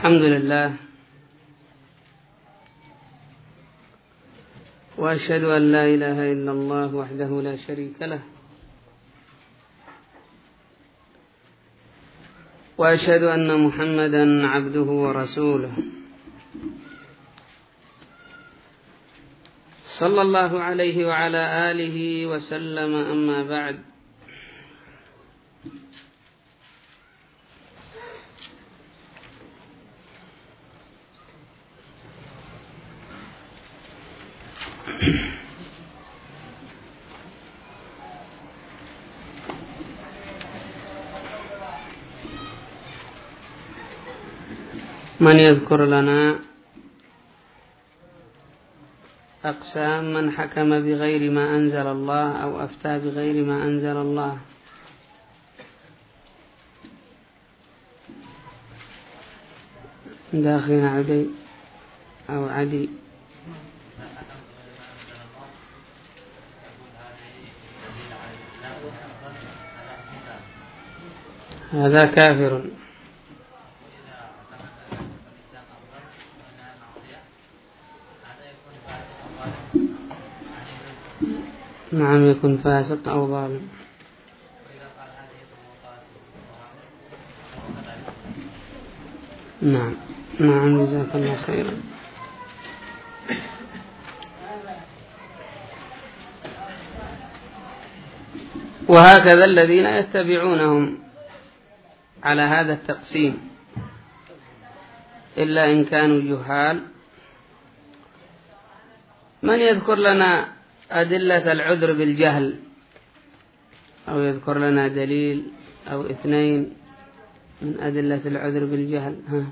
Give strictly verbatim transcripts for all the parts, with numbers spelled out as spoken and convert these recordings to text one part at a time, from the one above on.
الحمد لله، وأشهد أن لا إله إلا الله وحده لا شريك له، وأشهد أن محمدا عبده ورسوله، صلى الله عليه وعلى آله وسلم. أما بعد، من يذكر لنا أقسام من حكم بغير ما أنزل الله أو أفتى بغير ما أنزل الله؟ داخلنا عدي أو عدي هذا كافر. نعم، يكون فاسق أو ظالم. نعم نعم، جزاك الله خيرا. وهكذا الذين يتبعونهم على هذا التقسيم، إلا إن كانوا جهال. من يذكر لنا أدلة العذر بالجهل، أو يذكر لنا دليل أو اثنين من أدلة العذر بالجهل؟ ها.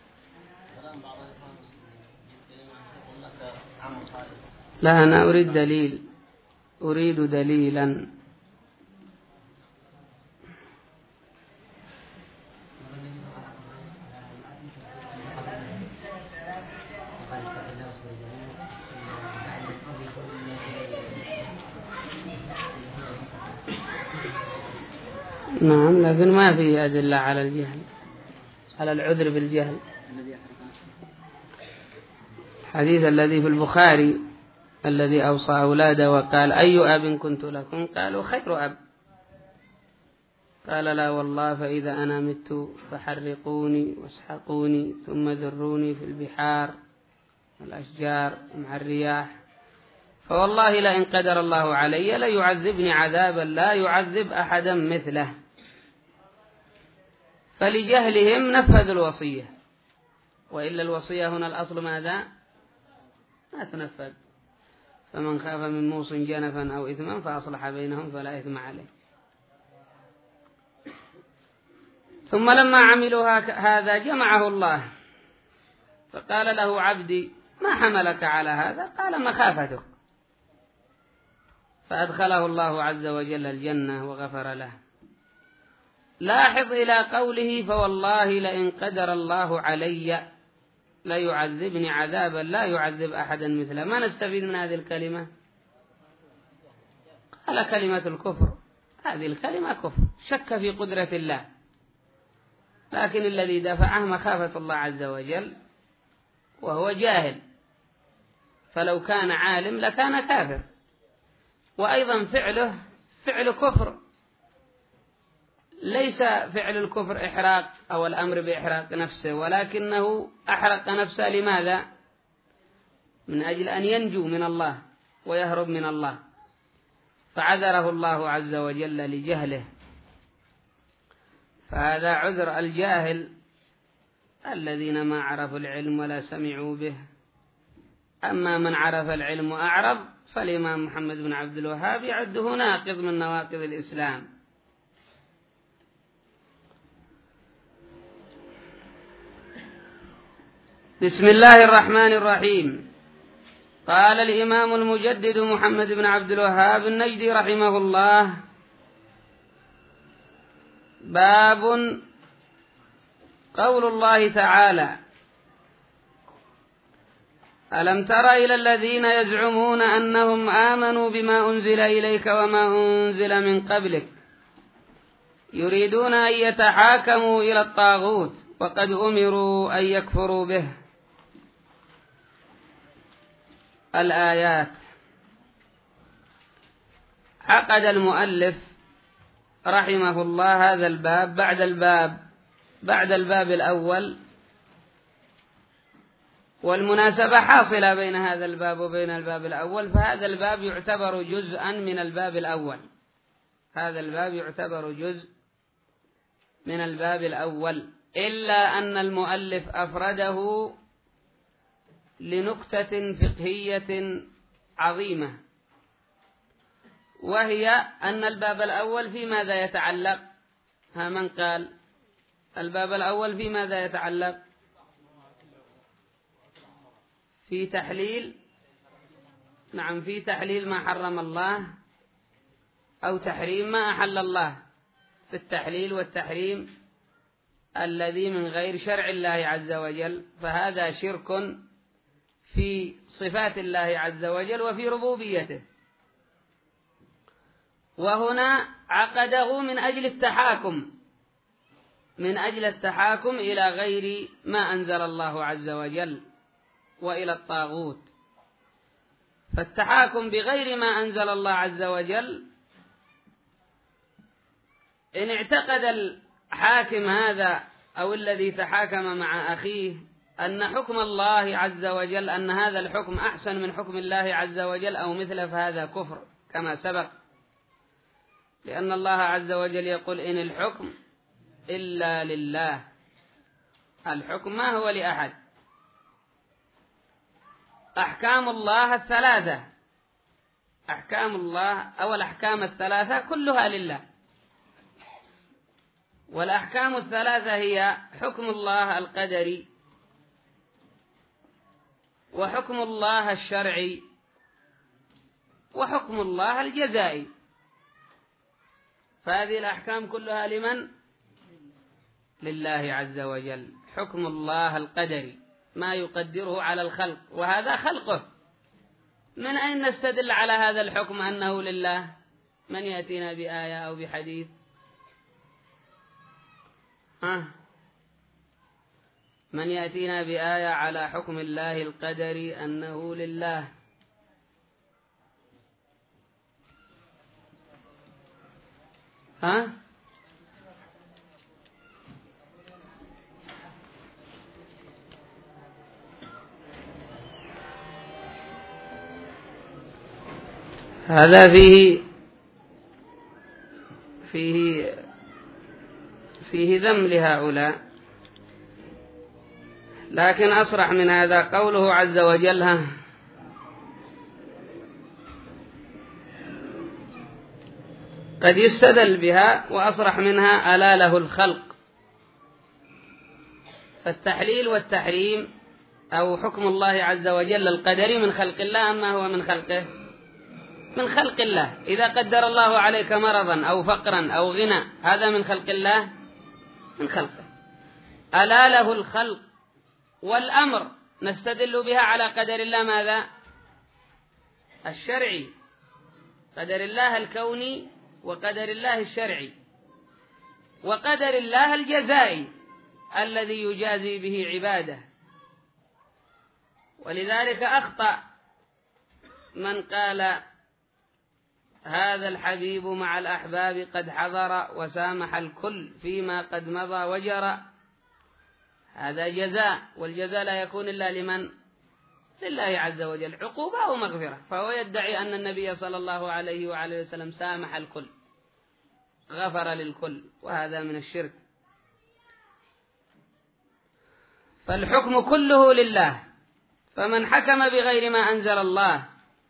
لا، أنا أريد دليل، أريد دليلا. نعم، لكن ما في أدلة على الجهل، على العذر بالجهل. الحديث الذي في البخاري الذي أوصى أولاده وقال: أي أب كنت لكم؟ قالوا: خير أب. قال: لا والله، فإذا أنا مت فحرقوني واسحقوني ثم ذروني في البحار والأشجار مع الرياح، فوالله لئن قدر الله علي ليعذبني عذابا لا يعذب أحدا مثله. فلجهلهم نفذوا الوصية، وإلا الوصية هنا الأصل ماذا؟ ما تنفذ. فمن خاف من موص جنفا أو إثما فأصلح بينهم فلا إثم عليه. ثم لما عملوا هذا جمعه الله فقال له: عبدي ما حملك على هذا؟ قال: مخافتك. فأدخله الله عز وجل الجنة وغفر له. لاحظ إلى قوله: فوالله لئن قدر الله علي لا يعذبني عذابا لا يعذب أحدا مثله. ما نستفيد من هذه الكلمة؟ قال: كلمة الكفر. هذه الكلمة كفر، شك في قدرة الله، لكن الذي دفعه مخافة الله عز وجل، وهو جاهل. فلو كان عالم لكان كافر. وأيضا فعله فعل كفر، ليس فعل الكفر إحراق أو الأمر بإحراق نفسه، ولكنه أحرق نفسه لماذا؟ من أجل أن ينجو من الله ويهرب من الله، فعذره الله عز وجل لجهله. فهذا عذر الجاهل الذين ما عرفوا العلم ولا سمعوا به. أما من عرف العلم وأعرض فالإمام محمد بن عبد الوهاب يعده ناقض من نواقض الإسلام. بسم الله الرحمن الرحيم. قال الإمام المجدد محمد بن عبد الوهاب النجدي رحمه الله: باب قول الله تعالى: ألم تر إلى الذين يزعمون أنهم آمنوا بما أنزل إليك وما أنزل من قبلك يريدون أن يتحاكموا إلى الطاغوت وقد أمروا أن يكفروا به. الآيات. عقد المؤلف رحمه الله هذا الباب بعد الباب بعد الباب الأول، والمناسبة حاصلة بين هذا الباب وبين الباب الأول، فهذا الباب يعتبر جزءا من الباب الأول. هذا الباب يعتبر جزء من الباب الأول، إلا أن المؤلف أفرده لنكتة فقهية عظيمة، وهي أن الباب الأول في ماذا يتعلق؟ ها من قال الباب الأول في ماذا يتعلق؟ في تحليل، نعم، في تحليل ما حرم الله أو تحريم ما أحل الله، في التحليل والتحريم الذي من غير شرع الله عز وجل، فهذا شرك في صفات الله عز وجل وفي ربوبيته. وهنا عقده من أجل التحاكم من أجل التحاكم إلى غير ما أنزل الله عز وجل وإلى الطاغوت. فالتحاكم بغير ما أنزل الله عز وجل، إن اعتقد الحاكم هذا أو الذي تحاكم مع أخيه أن حكم الله عز وجل، أن هذا الحكم أحسن من حكم الله عز وجل أو مثله، فهذا كفر كما سبق، لأن الله عز وجل يقول إن الحكم إلا لله. الحكم ما هو لأحد. أحكام الله الثلاثة، أحكام الله أو الأحكام الثلاثة كلها لله، والأحكام الثلاثة هي حكم الله القدري، وحكم الله الشرعي، وحكم الله الجزائي. فهذه الأحكام كلها لمن؟ لله عز وجل. حكم الله القدري ما يقدره على الخلق، وهذا خلقه. من أين نستدل على هذا الحكم أنه لله؟ من يأتينا بآية أو بحديث؟ ها؟ من يأتينا بآية على حكم الله القدري أنه لله؟ ها؟ هذا فيه فيه فيه ذم لهؤلاء، لكن أصرح من هذا قوله عز وجل: قد يستدل بها، وأصرح منها: ألا له الخلق. فالتحليل والتحريم أو حكم الله عز وجل القدري من خلق الله، أما هو من خلقه؟ من خلق الله. إذا قدر الله عليك مرضا أو فقرا أو غنى، هذا من خلق الله؟ من خلقه. ألا له الخلق والأمر نستدل بها على قدر الله ماذا؟ الشرعي، قدر الله الكوني وقدر الله الشرعي، وقدر الله الجزائي الذي يجازي به عباده. ولذلك أخطأ من قال هذا الحبيب مع الأحباب قد حضر وسامح الكل فيما قد مضى وجرى. هذا جزاء، والجزاء لا يكون إلا لمن؟ لله عز وجل، عقوبة ومغفرة. فهو يدعي أن النبي صلى الله عليه وعلى وسلم سامح الكل، غفر للكل، وهذا من الشرك. فالحكم كله لله، فمن حكم بغير ما أنزل الله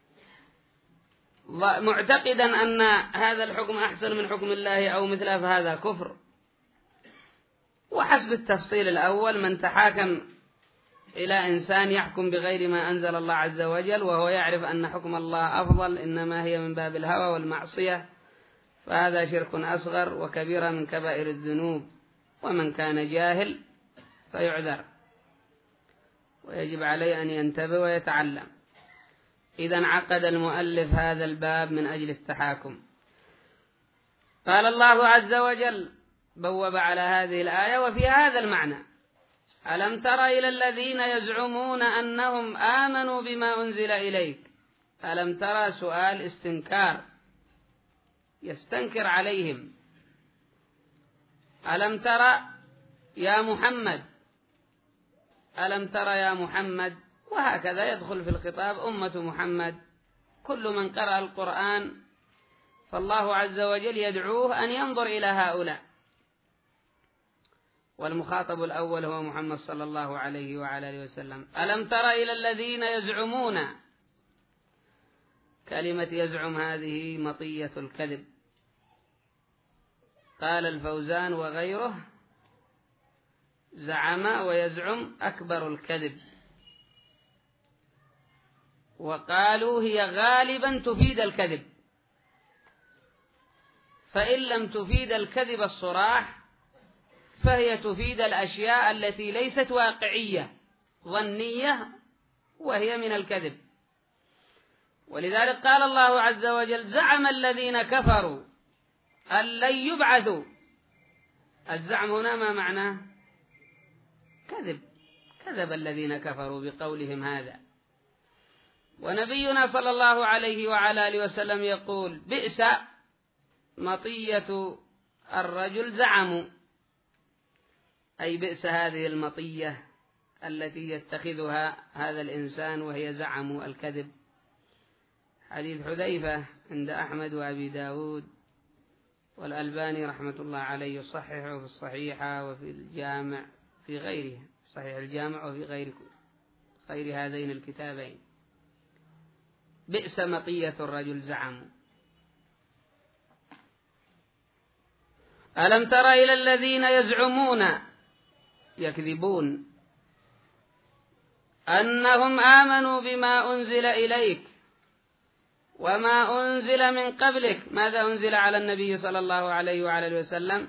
معتقدا أن هذا الحكم أحسن من حكم الله أو مثله، فهذا كفر. وحسب التفصيل الأول، من تحاكم إلى إنسان يحكم بغير ما أنزل الله عز وجل وهو يعرف أن حكم الله أفضل، إنما هي من باب الهوى والمعصية، فهذا شرك أصغر وكبيرة من كبائر الذنوب. ومن كان جاهل فيعذر، ويجب عليه أن ينتبه ويتعلم. إذن عقد المؤلف هذا الباب من أجل التحاكم. قال الله عز وجل: بوب على هذه الآية وفي هذا المعنى، ألم تر إلى الذين يزعمون أنهم آمنوا بما أنزل إليك. ألم ترى سؤال استنكار، يستنكر عليهم. ألم ترى يا محمد، ألم ترى يا محمد، وهكذا يدخل في الخطاب أمة محمد. كل من قرأ القرآن فالله عز وجل يدعوه أن ينظر إلى هؤلاء، والمخاطب الأول هو محمد صلى الله عليه وعلى آله وسلم. ألم تر إلى الذين يزعمون، كلمة يزعم هذه مطية الكذب. قال الفوزان وغيره: زعم ويزعم أكبر الكذب. وقالوا هي غالبا تفيد الكذب، فإن لم تفيد الكذب الصراح فهي تفيد الأشياء التي ليست واقعية، ظنية، وهي من الكذب. ولذلك قال الله عز وجل: زعم الذين كفروا أن لن يبعثوا. الزعم هنا ما معناه؟ كذب، كذب الذين كفروا بقولهم هذا. ونبينا صلى الله عليه وعلى آله وسلم يقول: بئس مطية الرجل زعموا، أي بئس هذه المطية التي يتخذها هذا الإنسان وهي زعم الكذب. حديث حذيفة عند أحمد وأبي داود، والألباني رحمة الله عليه يصححه في الصحيحة وفي الجامع في غيره، صحيح الجامع وفي غير غير هذين الكتابين. بئس مطية الرجل زعموا. ألم تر إلى الذين يزعمون، يكذبون، أنهم آمنوا بما أنزل إليك وما أنزل من قبلك. ماذا أنزل على النبي صلى الله عليه وعلى وسلم؟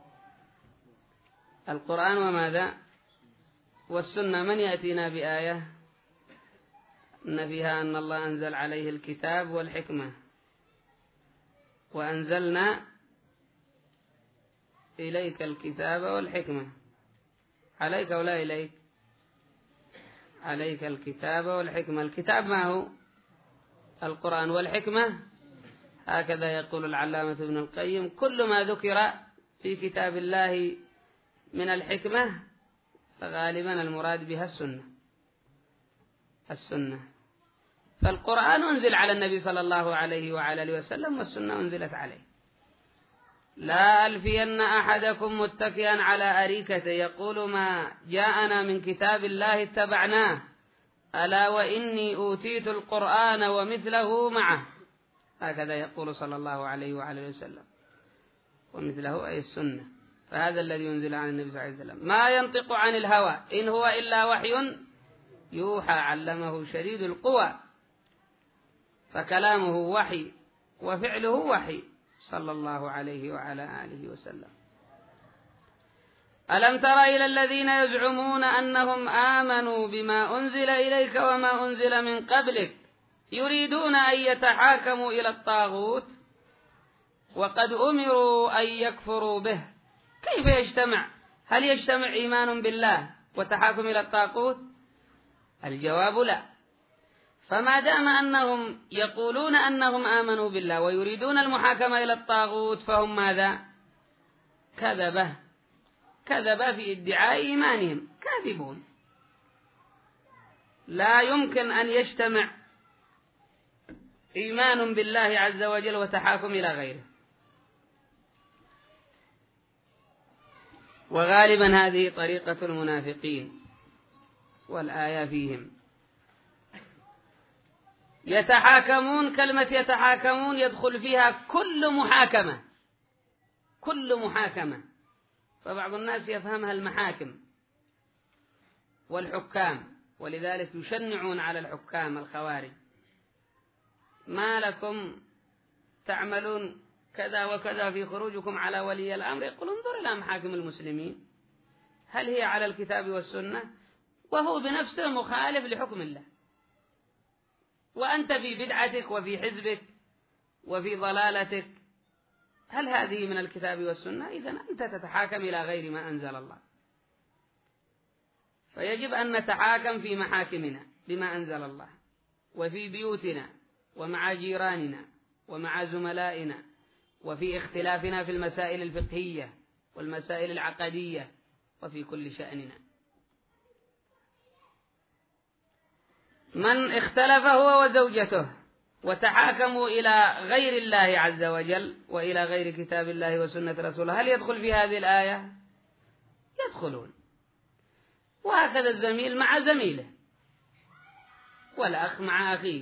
القرآن، وماذا؟ والسنة. من يأتينا بآية إن فيها أن الله أنزل عليه الكتاب والحكمة، وأنزلنا إليك الكتاب والحكمة. عليك ولا إليك؟ عليك الكتاب والحكمة. الكتاب ما هو؟ القرآن. والحكمة هكذا يقول العلامة ابن القيم: كل ما ذكر في كتاب الله من الحكمة فغالبا المراد بها السنة. السنة. فالقرآن أنزل على النبي صلى الله عليه وعلى آله وسلم، والسنة أنزلت عليه. لا ألفين أحدكم متكئا على أريكته يقول ما جاءنا من كتاب الله اتبعناه ألا وإني أوتيت القرآن ومثله معه. هكذا يقول صلى الله عليه وعلى آله وسلم، ومثله أي السنة. فهذا الذي ينزل عن النبي صلى الله عليه وسلم. ما ينطق عن الهوى إن هو إلا وحي يوحى علمه شديد القوى. فكلامه وحي وفعله وحي صلى الله عليه وعلى آله وسلم. ألم تر إلى الذين يزعمون أنهم آمنوا بما أنزل إليك وما أنزل من قبلك يريدون أن يتحاكموا إلى الطاغوت وقد أمروا أن يكفروا به. كيف يجتمع؟ هل يجتمع إيمان بالله وتحاكم إلى الطاغوت؟ الجواب لا. فما دام أنهم يقولون أنهم آمنوا بالله ويريدون المحاكمة إلى الطاغوت فهم ماذا؟ كذبة، كذب في ادعاء إيمانهم، كاذبون. لا يمكن أن يجتمع إيمان بالله عز وجل وتحاكم إلى غيره. وغالبا هذه طريقة المنافقين، والآية فيهم. يتحاكمون، كلمة يتحاكمون يدخل فيها كل محاكمة، كل محاكمة. فبعض الناس يفهمها المحاكم والحكام، ولذلك يشنعون على الحكام الخوارج: ما لكم تعملون كذا وكذا في خروجكم على ولي الأمر؟ يقول انظر إلى محاكم المسلمين هل هي على الكتاب والسنة؟ وهو بنفسه مخالف لحكم الله، وأنت في بدعتك وفي حزبك وفي ضلالتك. هل هذه من الكتاب والسنة؟ إذن أنت تتحاكم إلى غير ما أنزل الله. فيجب أن نتحاكم في محاكمنا بما أنزل الله، وفي بيوتنا ومع جيراننا ومع زملائنا، وفي اختلافنا في المسائل الفقهية والمسائل العقدية وفي كل شأننا. من اختلف هو وزوجته وتحاكموا إلى غير الله عز وجل وإلى غير كتاب الله وسنة رسوله، هل يدخل في هذه الآية؟ يدخلون. وهكذا الزميل مع زميله، والأخ مع أخيه.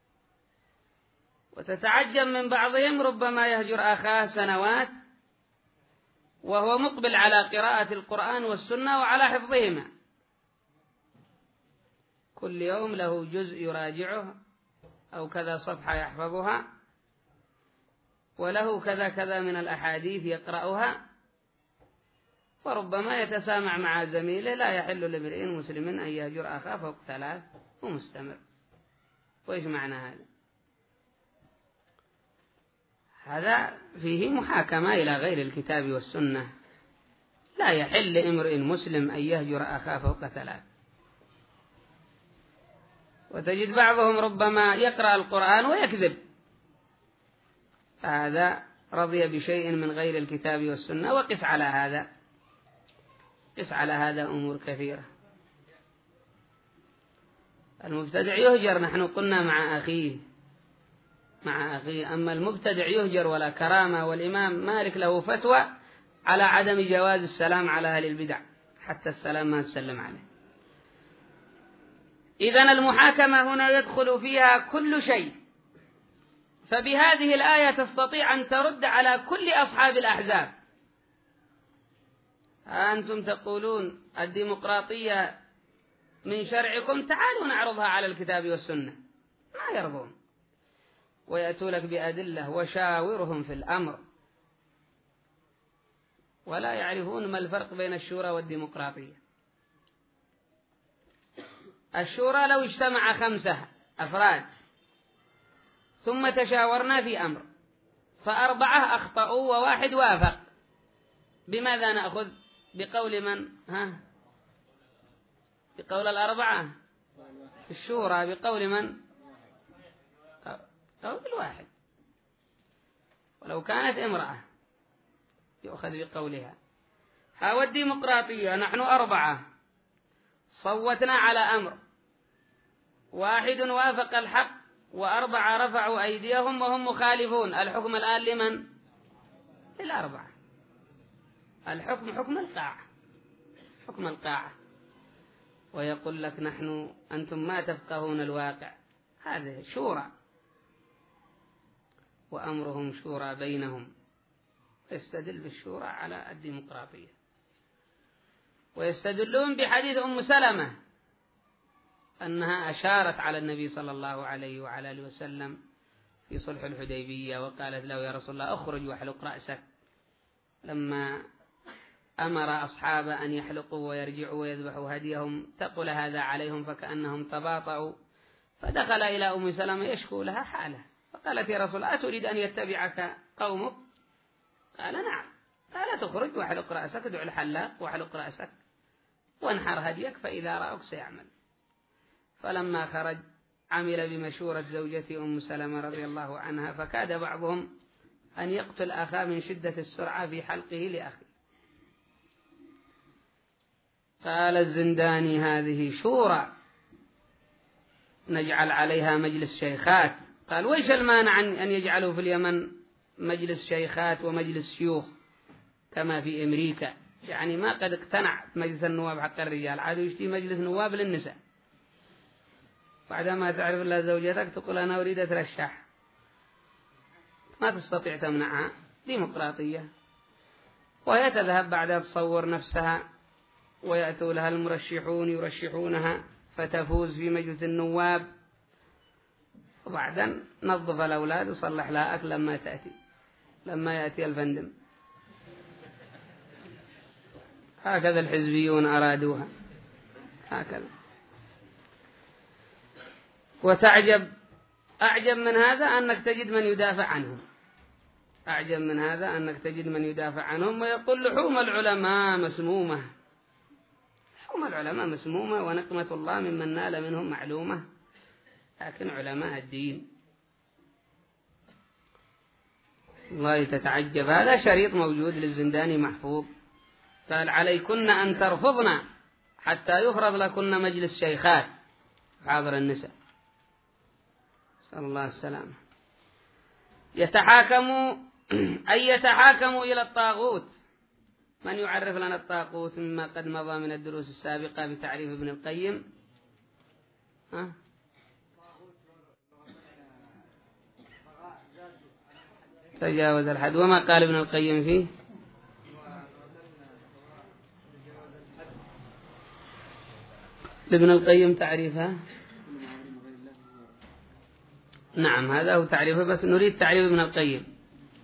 وتتعجب من بعضهم ربما يهجر أخاه سنوات وهو مقبل على قراءة القرآن والسنة وعلى حفظهما، كل يوم له جزء يراجعه أو كذا صفحة يحفظها، وله كذا كذا من الأحاديث يقرأها، وربما يتسامع مع زميله. لا يحل لامرئ مسلم أن يهجر أخاه فوق ثلاث ومستمر. وإيش معنى هذا؟ هذا فيه محاكمة إلى غير الكتاب والسنة. لا يحل لامرئ مسلم أن يهجر أخاه فوق ثلاث. وتجد بعضهم ربما يقرأ القرآن ويكذب، فهذا رضي بشيء من غير الكتاب والسنة. وقس على هذا، قس على هذا أمور كثيرة. المبتدع يهجر، نحن قلنا مع أخيه مع أخيه أما المبتدع يهجر ولا كرامة. والإمام مالك له فتوى على عدم جواز السلام على أهل البدع، حتى السلام ما تسلم عليه. إذن المحاكمة هنا يدخل فيها كل شيء. فبهذه الآية تستطيع أن ترد على كل أصحاب الأحزاب. أنتم تقولون الديمقراطية من شرعكم، تعالوا نعرضها على الكتاب والسنة. ما يرضون، ويأتوا لك بأدلة وشاورهم في الأمر، ولا يعرفون ما الفرق بين الشورى والديمقراطية. الشورى لو اجتمع خمسة أفراد ثم تشاورنا في أمر فأربعة أخطأوا وواحد وافق، بماذا نأخذ؟ بقول من؟ ها؟ بقول الأربعة في الشورى. بقول من؟ قول الواحد. ولو كانت امرأة يؤخذ بقولها. ها الديمقراطية نحن أربعة صوتنا على أمر، واحد وافق الحق وأربعة رفعوا أيديهم وهم مخالفون. الحكم الآن لمن؟ للأربعة. الحكم حكم القاعة، حكم القاعة. ويقول لك نحن أنتم ما تفقهون الواقع. هذا شورى، وأمرهم شورى بينهم. يستدل بالشورى على الديمقراطية، ويستدلون بحديث أم سلمة أنها أشارت على النبي صلى الله عليه وعلى آله وسلم في صلح الحديبية وقالت له يا رسول الله أخرج واحلق رأسك، لما أمر أصحابه أن يحلقوا ويرجعوا ويذبحوا هديهم تقول هذا عليهم فكأنهم تباطؤوا. فدخل إلى أم سلمة يشكو لها حاله، فقالت يا رسول الله أتريد أن يتبعك قومك؟ قال نعم. قال تخرج واحلق رأسك، ادع الحلاق واحلق رأسك وانحر هديك فإذا رأوك سيعمل. فلما خرج عمل بمشورة زوجته أم سلمة رضي الله عنها، فكاد بعضهم أن يقتل أخاه من شدة السرعة في حلقه لأخيه. قال الزنداني هذه شورى نجعل عليها مجلس شيخات. قال ويش المانع أن يجعلوا في اليمن مجلس شيخات ومجلس شيوخ كما في أمريكا؟ يعني ما قد اقتنع مجلس النواب حق الرجال، عادوا يشتي مجلس نواب للنساء. بعدما تعرف الله زوجتك تقول أنا أريد أترشح، ما تستطيع تمنعها. ديمقراطية. وهي تذهب بعدها تصور نفسها ويأتوا لها المرشحون يرشحونها فتفوز في مجلس النواب، وبعدين نظف الأولاد وصلح لها أكل لما تأتي لما يأتي الفندم. هكذا الحزبيون أرادوها، هكذا. وتعجب أعجب من هذا أنك تجد من يدافع عنهم، أعجب من هذا أنك تجد من يدافع عنهم ويقول لحوم العلماء مسمومة. هم العلماء مسمومة ونقمة الله ممن نال منهم معلومة، لكن علماء الدين والله تتعجب. هذا شريط موجود للزنداني محفوظ، قال عليكن أن ترفضنا حتى يفرض لكن مجلس شيخات حاضر النساء، نسأل الله السلامة. يتحاكموا أي يتحاكموا إلى الطاغوت. من يعرف لنا الطاغوت مما قد مضى من الدروس السابقة بتعريف ابن القيم؟ ها؟ تجاوز الحد. وما قال ابن القيم فيه؟ لابن القيم تعريفها؟ نعم هذا هو تعريفه، بس نريد تعريف ابن القيم.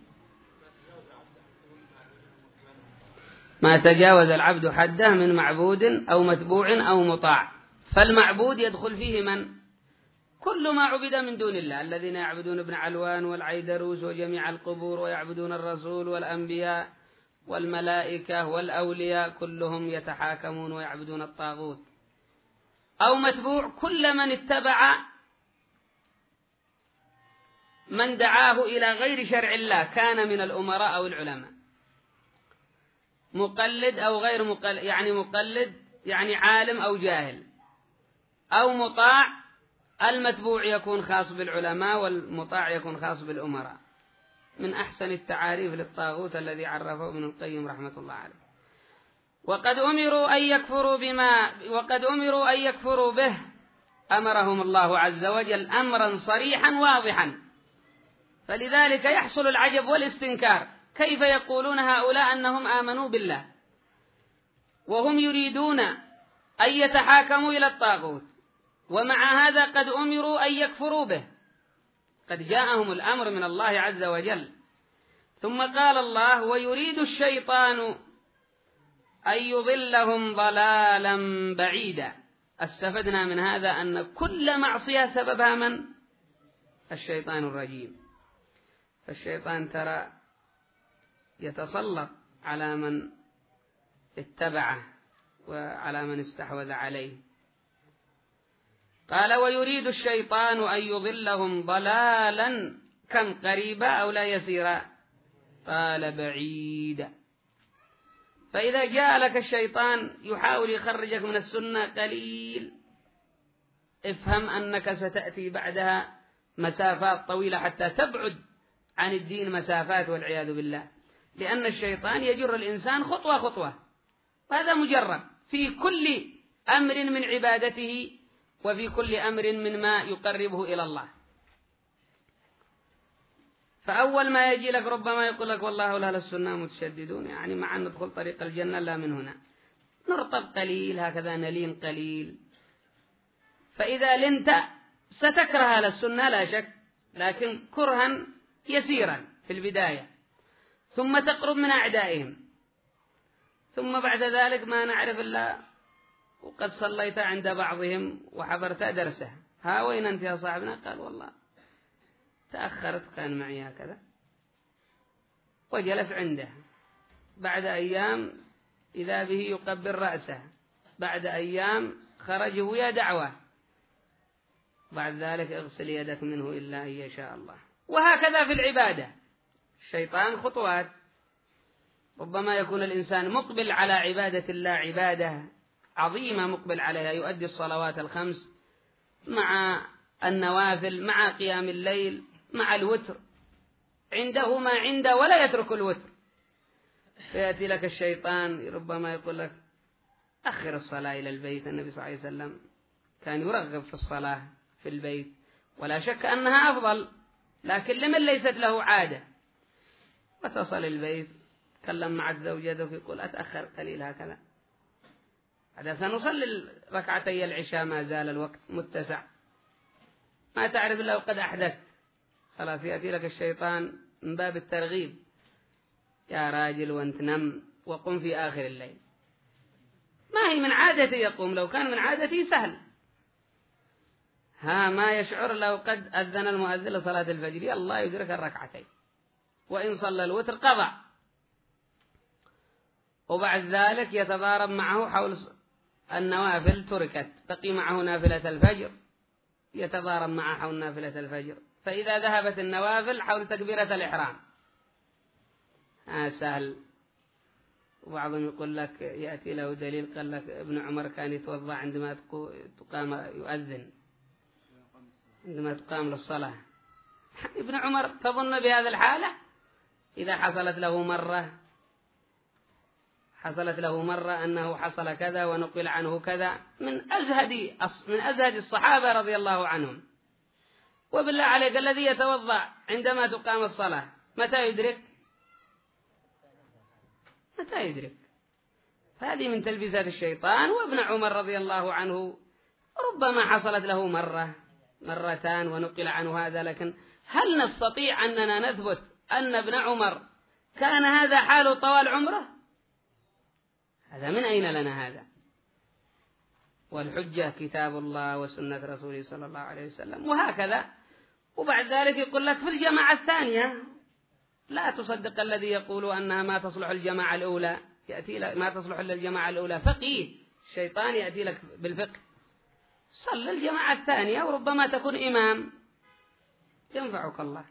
ما تجاوز العبد حده من معبود أو متبوع أو مطاع. فالمعبود يدخل فيه من؟ كل ما عبد من دون الله، الذين يعبدون ابن علوان والعيدروس وجميع القبور ويعبدون الرسول والأنبياء والملائكة والأولياء، كلهم يتحاكمون ويعبدون الطاغوت. أو متبوع كل من اتبع من دعاه إلى غير شرع الله، كان من الأمراء أو العلماء. مقلد أو غير مقلد، يعني مقلد يعني عالم أو جاهل. أو مطاع، المتبوع يكون خاص بالعلماء والمطاع يكون خاص بالأمراء. من أحسن التعاريف للطاغوت الذي عرفه ابن القيم رحمة الله عليه. وقد أمروا أن يكفروا بما وقد أمروا أن يكفروا به، أمرهم الله عز وجل أمرا صريحا واضحا، فلذلك يحصل العجب والاستنكار. كيف يقولون هؤلاء أنهم آمنوا بالله وهم يريدون أن يتحاكموا إلى الطاغوت، ومع هذا قد أمروا أن يكفروا به؟ قد جاءهم الأمر من الله عز وجل. ثم قال الله ويريد الشيطان أن يضلهم ضلالا بعيدا. استفدنا من هذا أن كل معصية سببها من؟ الشيطان الرجيم. فالشيطان ترى يتسلط على من اتبعه وعلى من استحوذ عليه. قال ويريد الشيطان أن يضلهم ضلالا كم قريبا أو لا يسيرا؟ قال بعيدا. فإذا جاء لك الشيطان يحاول يخرجك من السنة قليل، افهم أنك ستأتي بعدها مسافات طويلة حتى تبعد عن الدين مسافات والعياذ بالله، لأن الشيطان يجر الإنسان خطوة خطوة، وهذا مجرب في كل أمر من عبادته وفي كل أمر من ما يقربه إلى الله. فأول ما يجي لك ربما يقول لك والله أهل السنة متشددون، يعني مع أن ندخل طريق الجنة لا من هنا، نرطب قليل هكذا نلين قليل. فإذا لنت ستكره أهل السنة لا شك، لكن كرها يسيرا في البداية، ثم تقرب من أعدائهم، ثم بعد ذلك ما نعرف إلا وقد صليت عند بعضهم وحضرت درسه، ها وين أنت يا صاحبنا؟ قال والله تأخرت كان معي هكذا، وجلس عنده. بعد أيام إذا به يقبل رأسه، بعد أيام خرج ويا دعوة، بعد ذلك اغسل يدك منه إلا أن يشاء الله. وهكذا في العبادة، الشيطان خطوات. ربما يكون الإنسان مقبل على عبادة الله عبادة عظيمة مقبل عليها، يؤدي الصلوات الخمس مع النوافل مع قيام الليل مع الوتر، عنده ما عنده ولا يترك الوتر. فيأتي لك الشيطان ربما يقول لك أخر الصلاة إلى البيت. النبي صلى الله عليه وسلم كان يرغب في الصلاة في البيت، ولا شك أنها أفضل، لكن لمن ليست له عادة وتصل البيت تكلم مع زوجته يقول أتأخر قليل هكذا، هذا سنصلي ركعتي العشاء ما زال الوقت متسع، ما تعرف إلا وقد أحدث. خلاص يأتي لك الشيطان من باب الترغيب، يا راجل وانت نم وقم في آخر الليل. ما هي من عادتي يقوم، لو كان من عادتي سهل. ها ما يشعر لو قد أذن المؤذن لصلاة الفجر الله يدرك الركعتين، وإن صلى الوتر قضى، وبعد ذلك يتضارب معه حول النوافل تركت، بقي معه نافلة الفجر يتضارب معه حول نافلة الفجر، فإذا ذهبت النوافل حول تكبيرة الإحرام. آه سهل. وبعضهم يقول لك يأتي له دليل، قال لك ابن عمر كان يتوضأ عندما تقام يؤذن، عندما تقام للصلاة. ابن عمر تظن بهذا الحالة إذا حصلت له مرة حصلت له مرة أنه حصل كذا ونقل عنه كذا من أزهد من أزهد الصحابة رضي الله عنهم. وبالله عليك الذي يتوضأ عندما تقام الصلاة متى يدرك؟ متى يدرك؟ فهذه من تلبيسات الشيطان. وابن عمر رضي الله عنه ربما حصلت له مرة مرتان ونقل عنه هذا، لكن هل نستطيع أننا نثبت أن ابن عمر كان هذا حاله طوال عمره؟ هذا من أين لنا هذا؟ والحجة كتاب الله وسنة رسوله صلى الله عليه وسلم، وهكذا. وبعد ذلك يقول لك في الجماعة الثانية لا تصدق الذي يقول أنها ما تصلح الجماعة الأولى، يأتي لك ما تصلح للجماعة الأولى فقيه، الشيطان يأتي لك بالفقه. صل الجماعة الثانية وربما تكون إمام ينفعك الله،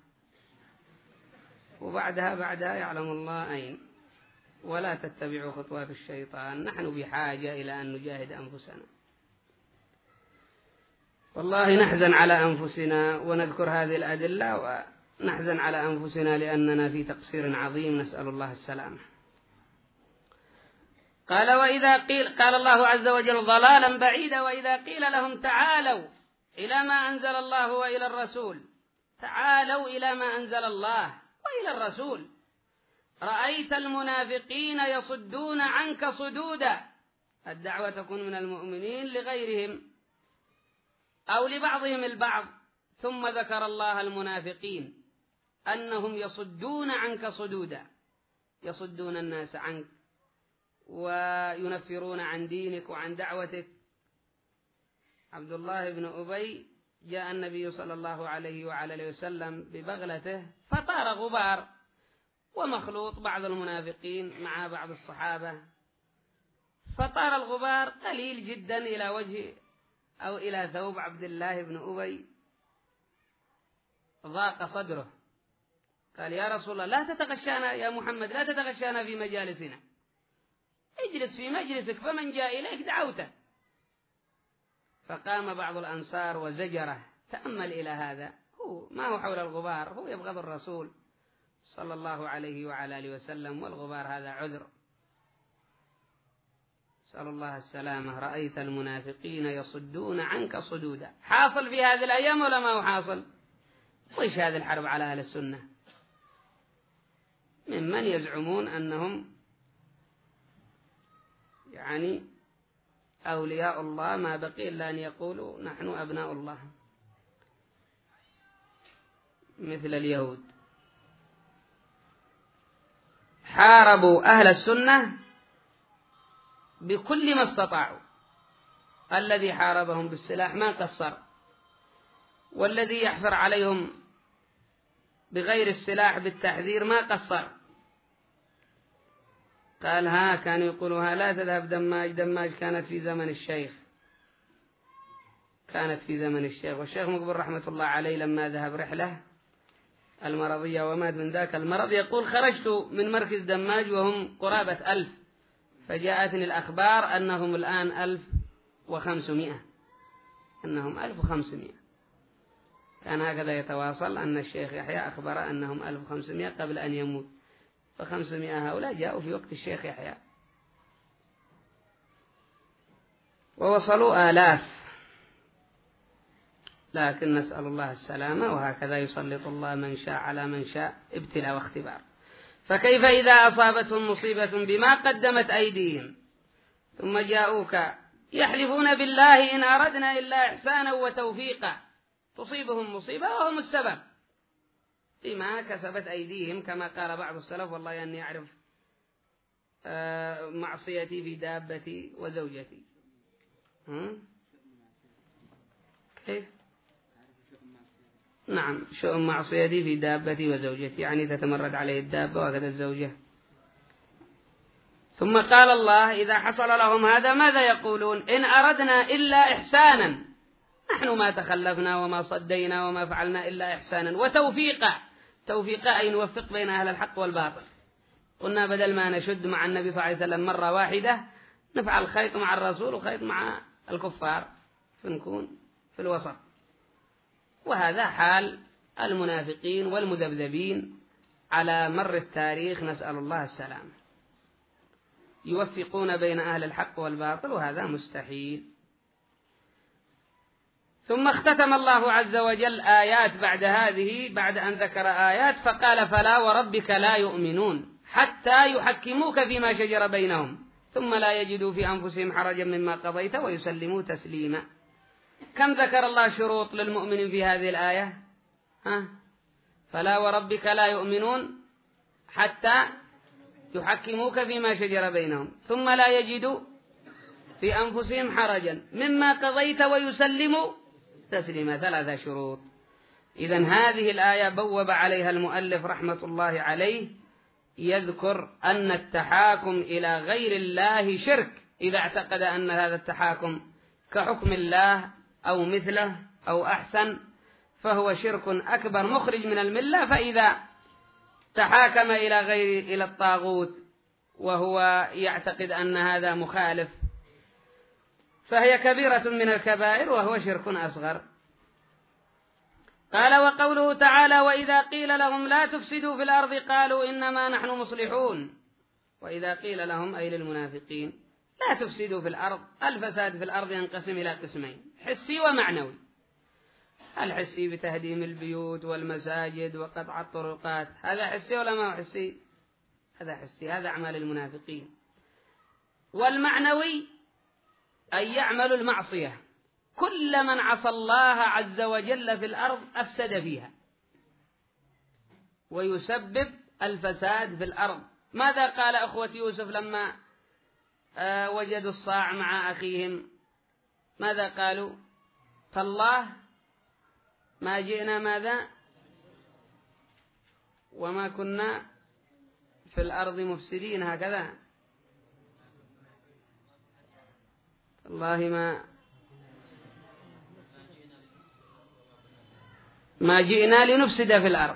وبعدها بعدها يعلم الله أين. ولا تتبعوا خطوات الشيطان، نحن بحاجة إلى أن نجاهد أنفسنا. والله نحزن على أنفسنا ونذكر هذه الأدلة، ونحزن على أنفسنا لأننا في تقصير عظيم، نسأل الله السلامة. قال وإذا قيل قال الله عز وجل ضلالا بعيدا وإذا قيل لهم تعالوا إلى ما أنزل الله وإلى الرسول، تعالوا إلى ما أنزل الله وإلى الرسول، رأيت المنافقين يصدون عنك صدودا. الدعوة تكون من المؤمنين لغيرهم أو لبعضهم البعض. ثم ذكر الله المنافقين أنهم يصدون عنك صدودا، يصدون الناس عنك وينفرون عن دينك وعن دعوتك. عبد الله بن أبي جاء النبي صلى الله عليه وعلى وسلم ببغلته فطار غبار ومخلوط بعض المنافقين مع بعض الصحابة، فطار الغبار قليل جدا إلى وجه أو إلى ثوب عبد الله بن أبي، ضاق صدره، قال يا رسول الله لا تتغشانا يا محمد، لا تتغشانا في مجالسنا، اجلس في مجلسك فمن جاء إليك دعوته. فقام بعض الأنصار وزجره. تأمل إلى هذا، هو ما هو حول الغبار، هو يبغض الرسول صلى الله عليه وعلى آله وسلم، والغبار هذا عذر. سأل الله السلامة. رأيت المنافقين يصدون عنك صدودا. حاصل في هذه الأيام ولا ما هو حاصل؟ وإيش هذه الحرب على أهل السنة ممن يزعمون أنهم يعني أولياء الله، ما بقي إلا أن يقولوا نحن أبناء الله، مثل اليهود. حاربوا أهل السنة بكل ما استطاعوا، الذي حاربهم بالسلاح ما قصر، والذي يحفر عليهم بغير السلاح بالتحذير ما قصر. قال ها كانوا يقولوها لا تذهب دماج، دماج كانت في زمن الشيخ، كانت في زمن الشيخ. والشيخ مقبل رحمة الله عليه لما ذهب رحلة المرضية ومات من ذاك المرض يقول خرجت من مركز دماج وهم قرابة ألف، فجاءتني الأخبار أنهم الآن ألف وخمسمائة، أنهم ألف وخمسمائة. كان هكذا يتواصل أن الشيخ يحيى أخبر أنهم ألف وخمسمائة قبل أن يموت، فخمسمائة هؤلاء جاءوا في وقت الشيخ يحيى ووصلوا آلاف. لكن نسأل الله السلامة، وهكذا يسلط الله من شاء على من شاء ابتلاء واختبار. فكيف إذا أصابتهم مصيبة بما قدمت أيديهم ثم جاءوك يحلفون بالله إن أردنا إلا إحسانا وتوفيقا، تصيبهم مصيبة وهم السبب بما كسبت أيديهم، كما قال بعض السلف والله أني أعرف معصيتي في دابتي وزوجتي. كيف؟ نعم، شؤم معصيتي في دابتي وزوجتي، يعني تتمرد عليه الدابة وهكذا الزوجة. ثم قال الله إذا حصل لهم هذا ماذا يقولون؟ إن أردنا إلا إحسانا، نحن ما تخلفنا وما صدينا وما فعلنا إلا إحسانا وتوفيقا. توفيقا أي نوفق بين أهل الحق والباطل. قلنا بدل ما نشد مع النبي صلى الله عليه وسلم مرة واحدة نفعل خيط مع الرسول وخيط مع الكفار، فنكون في الوسط. وهذا حال المنافقين والمذبذبين على مر التاريخ، نسأل الله السلام. يوفقون بين أهل الحق والباطل وهذا مستحيل. ثم اختتم الله عز وجل آيات بعد هذه، بعد أن ذكر آيات فقال فلا وربك لا يؤمنون حتى يحكموك فيما شجر بينهم ثم لا يجدوا في أنفسهم حرجا مما قضيت ويسلموا تسليما. كم ذكر الله شروط للمؤمن في هذه الآية؟ ها؟ فلا وربك لا يؤمنون حتى يحكموك فيما شجر بينهم ثم لا يجدوا في أنفسهم حرجا مما قضيت ويسلموا تسليما. ثلاثة شروط. إذن هذه الآية بوب عليها المؤلف رحمة الله عليه، يذكر أن التحاكم إلى غير الله شرك إذا اعتقد أن هذا التحاكم كحكم الله أو مثله أو أحسن، فهو شرك أكبر مخرج من الملة. فإذا تحاكم إلى غير إلى الطاغوت وهو يعتقد أن هذا مخالف فهي كبيرة من الكبائر وهو شرك أصغر. قال وقوله تعالى وإذا قيل لهم لا تفسدوا في الأرض قالوا إنما نحن مصلحون. وإذا قيل لهم أي للمنافقين لا تفسدوا في الأرض، الفساد في الأرض ينقسم إلى قسمين، حسي ومعنوي. الحسي بتهديم البيوت والمساجد وقطع الطرقات، هذا حسي ولا ما هو حسي؟ هذا حسي، هذا أعمال المنافقين. والمعنوي أن يعملوا المعصية، كل من عصى الله عز وجل في الأرض أفسد فيها ويسبب الفساد في الأرض. ماذا قال أخوة يوسف لما آه وجدوا الصاع مع أخيهم؟ ماذا قالوا؟ تالله ما جئنا ماذا وما كنا في الأرض مفسدين، هكذا والله ما ما جئنا لنفسد في الأرض.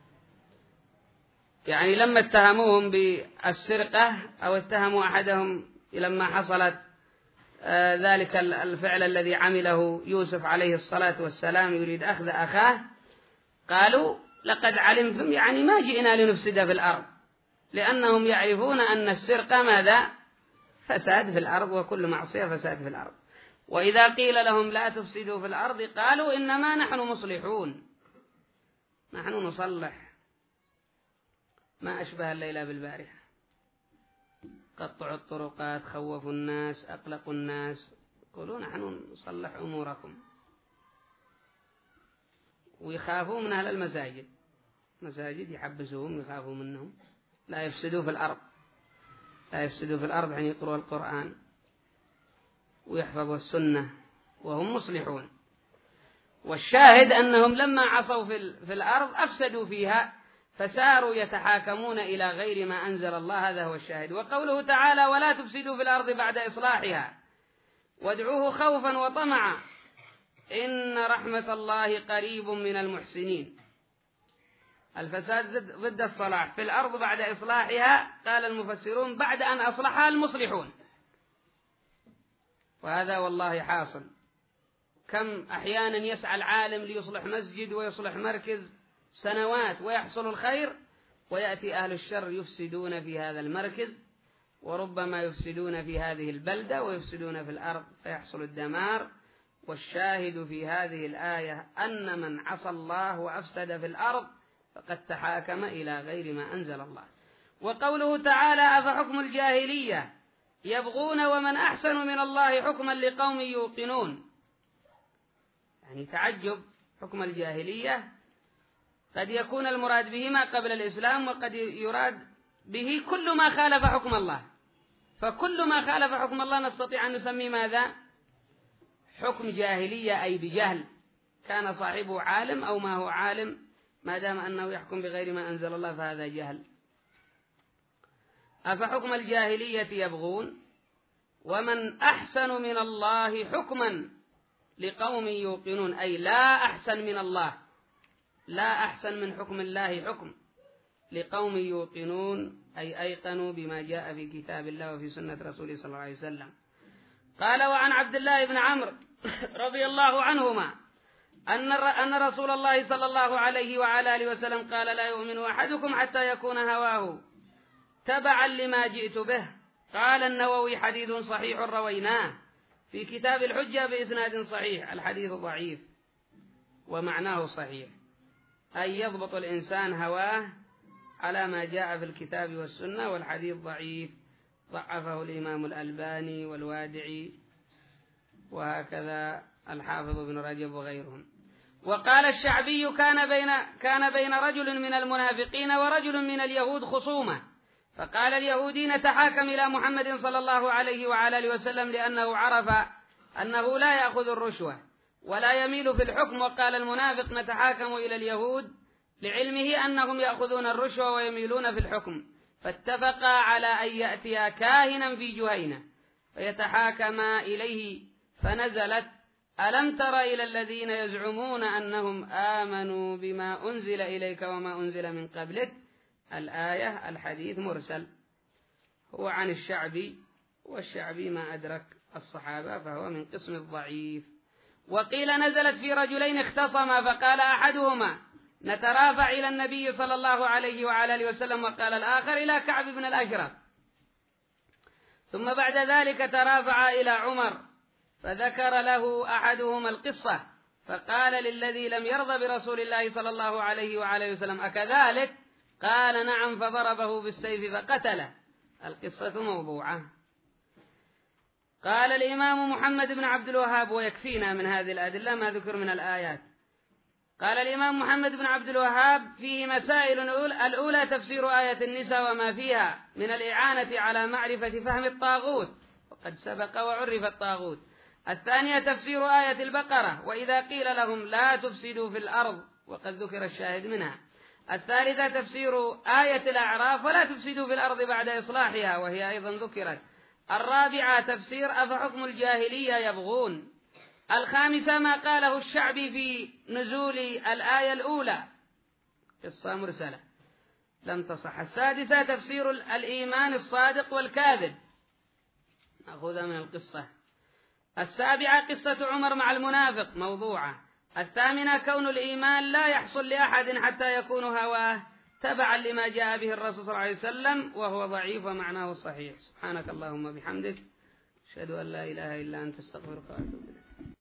يعني لما اتهموهم بالسرقة أو اتهموا أحدهم لما حصلت آه ذلك الفعل الذي عمله يوسف عليه الصلاة والسلام يريد أخذ أخاه، قالوا لقد علمتم يعني ما جئنا لنفسد في الأرض، لأنهم يعرفون أن السرقة ماذا؟ فساد في الأرض، وكل معصية فساد في الأرض. وإذا قيل لهم لا تفسدوا في الأرض قالوا إنما نحن مصلحون، نحن نصلح. ما أشبه الليلة بالبارحة، قطعوا الطرقات، خوفوا الناس، أقلقوا الناس، يقولون نحن نصلح أموركم. ويخافوا من أهل المساجد، مساجد يحبسوهم يخافوا منهم، لا يفسدوا في الأرض، لا يفسدوا في الأرض حين يقرأوا القرآن ويحفظوا السنة وهم مصلحون. والشاهد أنهم لما عصوا في الأرض أفسدوا فيها فساروا يتحاكمون إلى غير ما أنزل الله، هذا هو الشاهد. وقوله تعالى ولا تفسدوا في الأرض بعد إصلاحها وادعوه خوفا وطمعا إن رحمة الله قريب من المحسنين. الفساد ضد الصلاح في الأرض بعد إصلاحها، قال المفسرون بعد أن أصلحها المصلحون، وهذا والله حاصل. كم أحيانا يسعى العالم ليصلح مسجد ويصلح مركز سنوات ويحصل الخير، ويأتي أهل الشر يفسدون في هذا المركز، وربما يفسدون في هذه البلدة ويفسدون في الأرض فيحصل الدمار. والشاهد في هذه الآية أن من عصى الله وأفسد في الأرض فقد تحاكم إلى غير ما أنزل الله. وقوله تعالى أفحكم الجاهلية يبغون ومن أحسن من الله حكما لقوم يوقنون. يعني تعجب، حكم الجاهلية قد يكون المراد به ما قبل الإسلام، وقد يراد به كل ما خالف حكم الله. فكل ما خالف حكم الله نستطيع أن نسمي ماذا؟ حكم جاهلية، أي بجهل، كان صاحبه عالم أو ما هو عالم، ما دام أنه يحكم بغير ما أنزل الله فهذا جهل. أفحكم الجاهلية يبغون ومن أحسن من الله حكما لقوم يوقنون، أي لا أحسن من الله، لا أحسن من حكم الله حكم لقوم يوقنون، أي أيقنوا بما جاء في كتاب الله وفي سنة رسوله صلى الله عليه وسلم. قال: وعن عبد الله بن عمرو رضي الله عنهما أن أن رسول الله صلى الله عليه وعلى آله وسلم قال: لا يؤمن أحدكم حتى يكون هواه تبعا لما جئت به. قال النووي: حديث صحيح رويناه في كتاب الحجة بإسناد صحيح. الحديث ضعيف ومعناه صحيح، أي يضبط الإنسان هواه على ما جاء في الكتاب والسنة، والحديث ضعيف ضعفه الإمام الألباني والوادعي وهكذا الحافظ بن رجب وغيرهم. وقال الشعبي: كان بين كان بين رجل من المنافقين ورجل من اليهود خصومة، فقال اليهودي: نتحاكم إلى محمد صلى الله عليه وعلى آله وسلم لأنه عرف أنه لا يأخذ الرشوة ولا يميل في الحكم. وقال المنافق: نتحاكم إلى اليهود لعلمه أنهم يأخذون الرشوة ويميلون في الحكم. فاتفقا على أن يأتيا كاهنا في جهينة فيتحاكما إليه، فنزلت: ألم تر إلى الذين يزعمون أنهم آمنوا بما أنزل إليك وما أنزل من قبلك. الآية. الحديث مرسل، هو عن الشعبي، والشعبي ما أدرك الصحابة فهو من قسم الضعيف. وقيل نزلت في رجلين اختصما، فقال أحدهما: نترافع إلى النبي صلى الله عليه وعلى آله وسلم، وقال الآخر إلى كعب بن الأشرف. ثم بعد ذلك ترافع إلى عمر، فذكر له أحدهما القصة، فقال للذي لم يرضى برسول الله صلى الله عليه وعلى وسلم: أكذلك؟ قال: نعم، فضربه بالسيف فقتله. القصة موضوعة. قال الإمام محمد بن عبد الوهاب، ويكفينا من هذه الأدلة ما ذكر من الآيات. قال الإمام محمد بن عبد الوهاب: فيه مسائل. الأولى تفسير آية النساء وما فيها من الإعانة على معرفة فهم الطاغوت، وقد سبق وعرف الطاغوت. الثانية تفسير آية البقرة، وإذا قيل لهم لا تفسدوا في الأرض، وقد ذكر الشاهد منها. الثالثة تفسير آية الأعراف، ولا تفسدوا في الأرض بعد إصلاحها، وهي أيضا ذكرت. الرابعة تفسير أفحكم الجاهلية يبغون. الخامسة ما قاله الشعبي في نزول الآية الأولى، قصة مرسلة لم تصح. السادسة تفسير الإيمان الصادق والكاذب، نأخذها من القصة. السابعة قصة عمر مع المنافق، موضوعة. الثامنة كون الإيمان لا يحصل لأحد حتى يكون هواه تبعا لما جاء به الرسول صلى الله عليه وسلم، وهو ضعيف ومعناه صحيح. سبحانك اللهم بحمدك، أشهد أن لا إله إلا أنت، استغفرك وأتوب إليك.